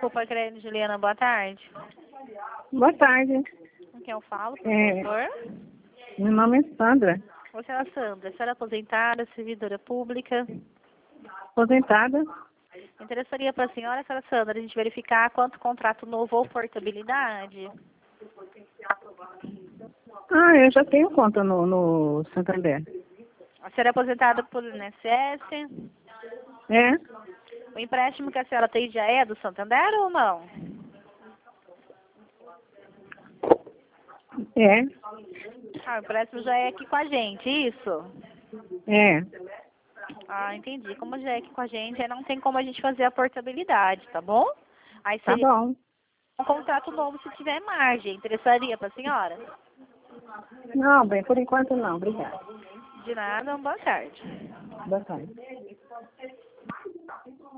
Desculpa, querendo, Juliana, boa tarde. Boa tarde. Com quem eu falo, por É. favor? Meu nome é Sandra. Você é a Sandra, senhora aposentada, servidora pública. Aposentada. Interessaria para a senhora Sandra, a gente verificar quanto contrato novo ou portabilidade? Ah, eu já tenho conta no Santander. A senhora é aposentada por INSS? É? O empréstimo que a senhora tem já é do Santander ou não? É. Ah, o empréstimo já é aqui com a gente, isso? É. Ah, entendi. Como já é aqui com a gente, aí não tem como a gente fazer a portabilidade, tá bom? Aí Tá seria bom. um contrato novo se tiver margem. Interessaria para a senhora? Não, bem, por enquanto não. Obrigada. De nada, boa tarde. Boa tarde.